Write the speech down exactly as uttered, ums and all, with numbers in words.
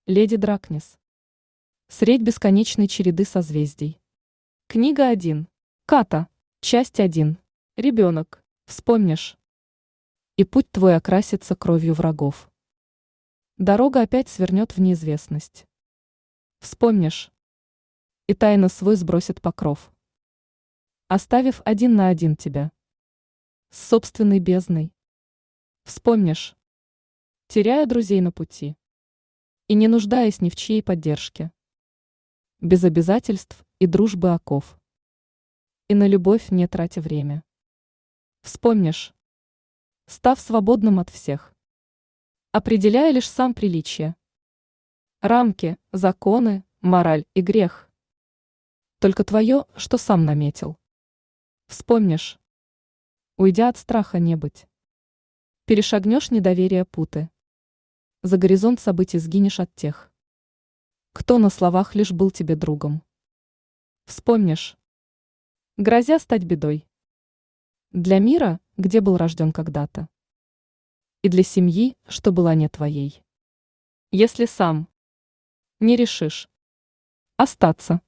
Леди Дракнис. Средь бесконечной череды созвездий. Книга один. Ката. Часть один. Ребенок. Вспомнишь. И путь твой окрасится кровью врагов. Дорога опять свернет в неизвестность. Вспомнишь. И тайно свой сбросит покров, оставив один на один тебя с собственной бездной. Вспомнишь. Теряя друзей на пути и не нуждаясь ни в чьей поддержке, без обязательств и дружбы оков, и на любовь не тратя время. Вспомнишь. Став свободным от всех, определяя лишь сам приличие, рамки, законы, мораль и грех. Только твое, что сам наметил. Вспомнишь. Уйдя от страха не быть. Перешагнешь недоверие путы. За горизонт событий сгинешь от тех, кто на словах лишь был тебе другом. Вспомнишь. Грозя стать бедой. Для мира, где был рожден когда-то. И для семьи, что была не твоей. Если сам не решишь остаться.